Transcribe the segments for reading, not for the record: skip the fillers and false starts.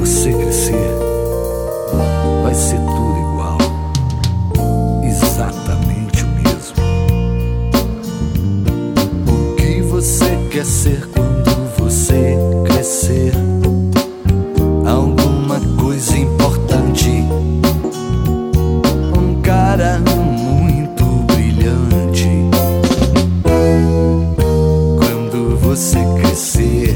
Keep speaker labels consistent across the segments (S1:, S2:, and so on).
S1: você crescer, vai ser tudo igual, exatamente o mesmo. O que você quer ser quando você crescer? Alguma coisa importante, um cara muito brilhante. Quando você crescer,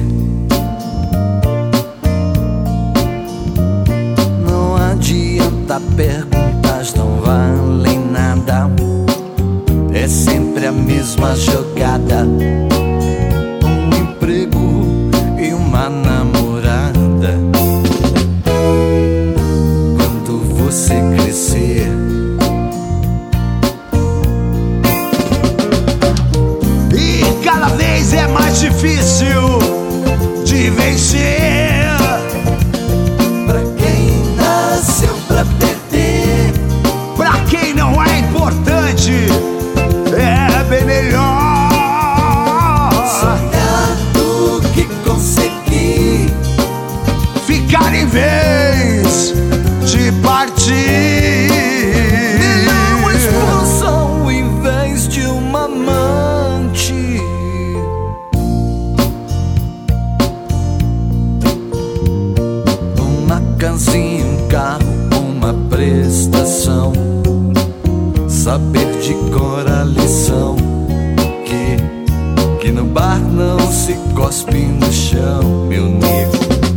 S1: não adianta perguntas, não valem nada. É sempre a mesma jogada, um emprego e uma namorada. Quando você crescer,
S2: e cada vez é mais difícil de vencer.
S1: pra quem nasceu pra perder,
S2: Pra quem não é importante, é bem melhor
S1: sonhar do que conseguir.
S2: ficar em vez de partir.
S1: Uma explosão em vez de uma amante. Uma casinha, um carro, uma prestação. Saber de cor a lição que no bar não se cospe no chão, meu nego.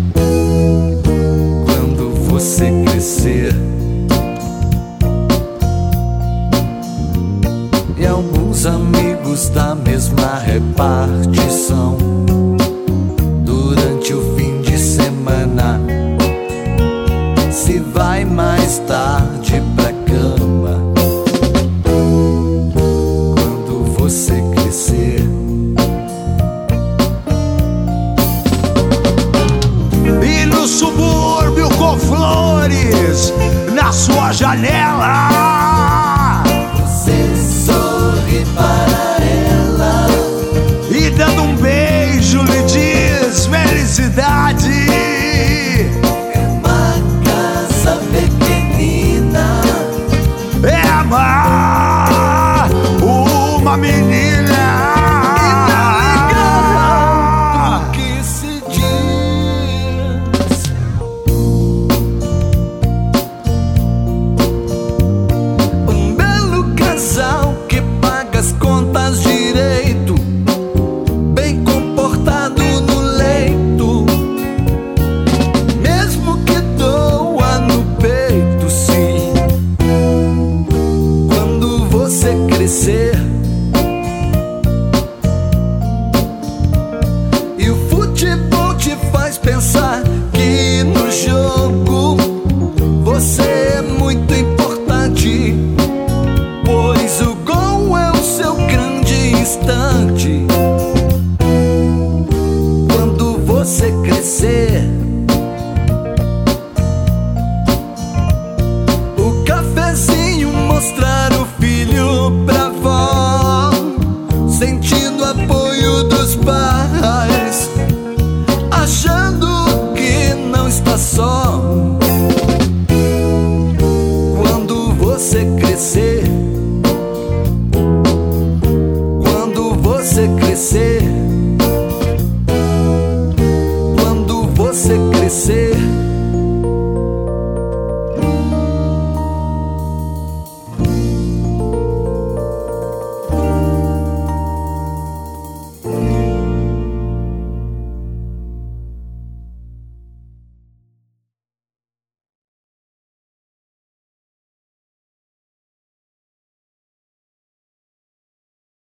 S1: Quando você crescer, e alguns amigos da mesma repartição, durante o fim de semana, se vai mais tarde pra cama. Quando você crescer,
S2: E no subúrbio com flores na sua janela,
S1: você sorri para ela
S2: e dando um beijo lhe diz felicidade.
S1: é uma casa pequenina.
S2: É amar uma menina.
S1: O que se diz? Um belo casal que paga as contas direito, bem comportado no leito, mesmo que doa no peito, sim. Quando você crescer e o futebol te faz pensar que no jogo você é muito importante, pois o gol é o seu grande instante. Quando você crescer, o cafezinho mostrar o filho pra avó, sentir